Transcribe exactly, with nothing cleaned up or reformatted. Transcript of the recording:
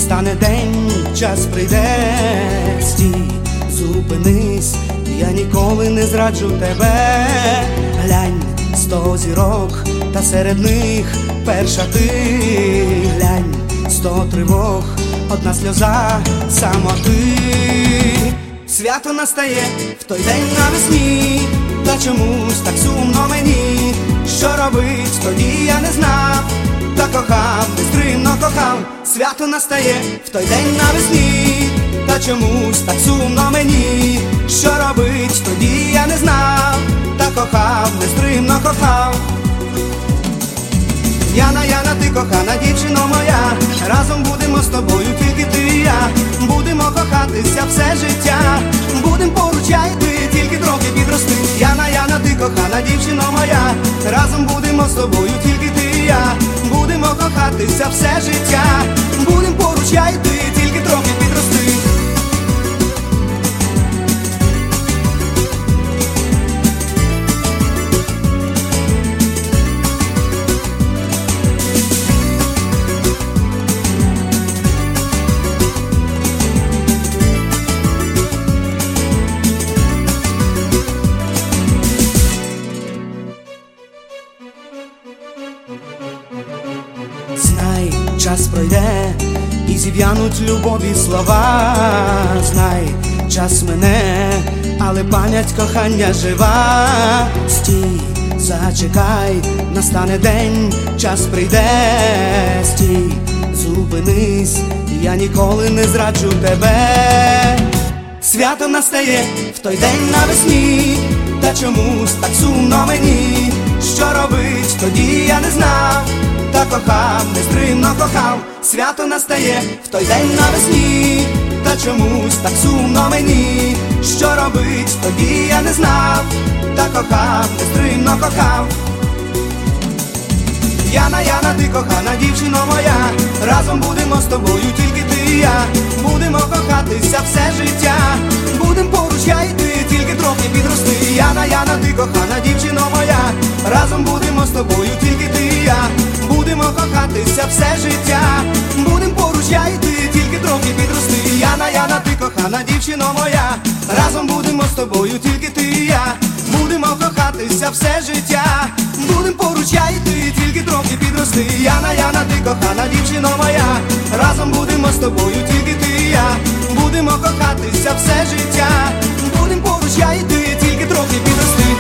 настане день, час прийде. Стій, зупинись, я ніколи не зраджу тебе. Глянь, сто зірок, та серед них перша ти. Глянь, сто тривог, одна сльоза самоти. Свято настає в той день навесні, та чомусь так сумно мені. Що робить, тоді я не знав, та кохав, нестримно кохав. Свято настає в той день навесні, та чомусь так сумно мені. Що робить, тоді я не знав, та кохав, нестримно кохав. Яна, Яна, ти кохана дівчино моя, разом будемо з тобою, тільки ти і я. Будемо кохатися все життя, будем поруч я і ти, тільки трохи підрости. Яна, Яна, ти кохана дівчино моя, разом будемо з тобою, тільки ти і я. Будемо кохатися все життя, будем поруч я і ти, тільки трохи підрости. Знай, час пройде і зів'януть любові слова. Знай, час мине, але пам'ять кохання жива. Стій, зачекай, настане день, час прийде. Стій, зупинись, я ніколи не зраджу тебе. Свято настає в той день навесні, та чомусь так сумно мені. Що робить, тоді я не знав, та кохав, нестримно кохав. Свято настає в той день навесні, та чомусь так сумно мені. Що робить, тоді я не знав, та кохав, нестримно кохав. Яна, Яна, ти кохана дівчино моя, разом будемо з тобою, тільки ти і я. Будемо кохатися все життя, будем поруч я і ти, тільки трохи підрости. Яна, Яна, ти кохана дівчино моя, разом будемо з тобою, тільки ти і я. Будемо кохатися все життя, будем поруч я і ти, тільки трохи підрости. Яна, Яна, ти кохана дівчино моя, разом будемо з тобою, тільки ти і я. Будемо кохатися все життя, будем поруч я і ти, тільки трохи підрости. Яна, Яна, ти кохана дівчино моя, разом будемо з тобою, тільки ти і я. Будемо кохатися все життя, будем поруч я і ти, тільки трохи підрости.